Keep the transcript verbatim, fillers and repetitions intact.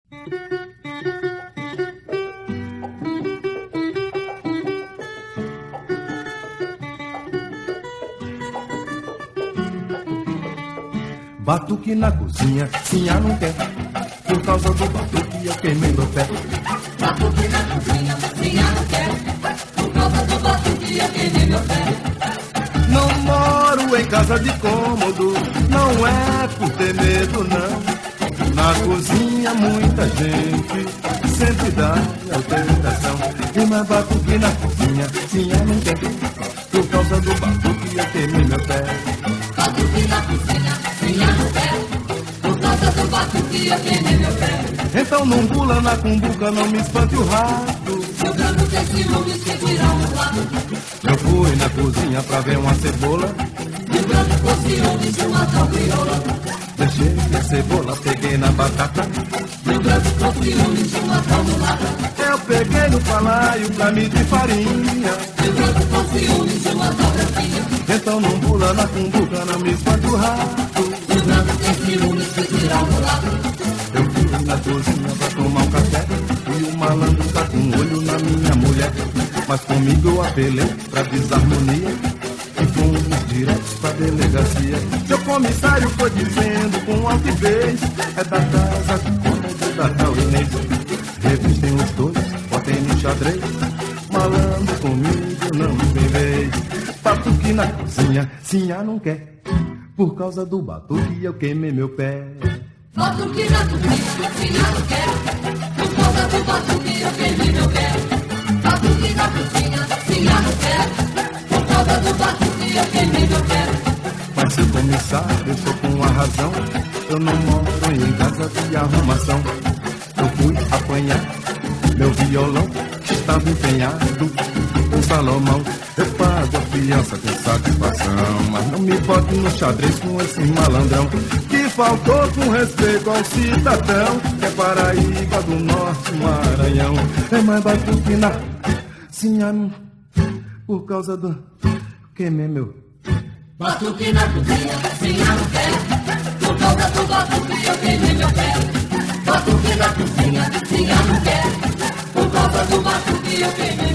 Batuque na cozinha, sinha não quer. Por causa do batuque eu queimei meu pé. Batuque na cozinha, sinha não quer. Por causa do batuque eu queimei meu pé. Não moro em casa de cômodo, não é por ter medo não. Na cozinha muita gente sempre dá alteração. E mais batuque na cozinha, sinha não quer. Por causa do batuque eu queimei meu pé. Batuque na cozinha, sinha não quer. Por causa do batuque eu queimei meu pé. Então não pula na cumbuca, não me espante o rato. Jogando tem ciúmes que viram um lado. Eu fui na cozinha pra ver uma cebola. Jogando com ciúmes de uma tal crioula. Deixei a cebola, peguei na batata. Jogando com ciúmes de uma tal mulata. Eu peguei no palaio pra me de farinha. Jogando com ciúmes de uma tal branquinha. Então não pula na cumbuca, não me espante o rato. Jogando tem ciúmes que viram um lado. Eu fui na cozinha pra tomar um café. E o malandro tá com um olho na minha mulher. Mas comigo eu apelei pra desarmonia. E fomos diretos pra delegacia. Seu comissário foi dizendo com altivez: é da casa de cômodo da tal Inês. Revistem os dois, botem no xadrez. Malandro comigo não tem vez. Batuque na cozinha, sinha não quer. Por causa do batuque eu queimei meu pé. Batuque na cozinha, sinha não quer. Por causa do batuque eu queimei meu pé. Batuque na cozinha, sinha não quer. Por causa do batuque eu queimei meu pé. Mas seu comissário, eu tô com a razão. Eu não moro em casa de arrumação. Eu fui apanhar meu violão, que estava empenhado com Salomão. Eu pago a fiança com satisfação, mas não me bote no xadrez com esse malandrão que faltou com respeito ao cidadão, que é Paraíba do Norte, Maranhão. É mais batuque na sinha por causa do queimei meu. Batuque na cozinha, sinha não quer. Por causa do batuque eu queimei meu pé. Batuque na cozinha, sinha não quer. Por causa do batuque eu queimei